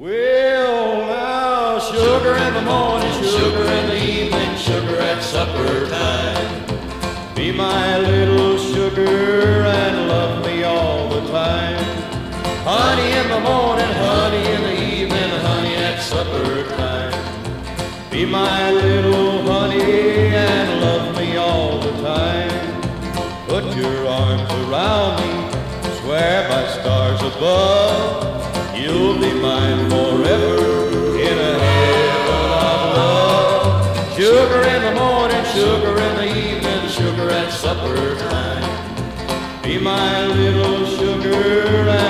Well, now, sugar in the morning, sugar in the evening, sugar at supper time. Be my little sugar and love me all the time. Honey in the morning, honey in the evening, honey at supper time. Be my little honey and love me all the time. Put your arms around me, swear by stars above, you'll be mine forever in a heaven of love. Sugar in the morning, sugar in the evening, sugar at supper time. Be my little sugar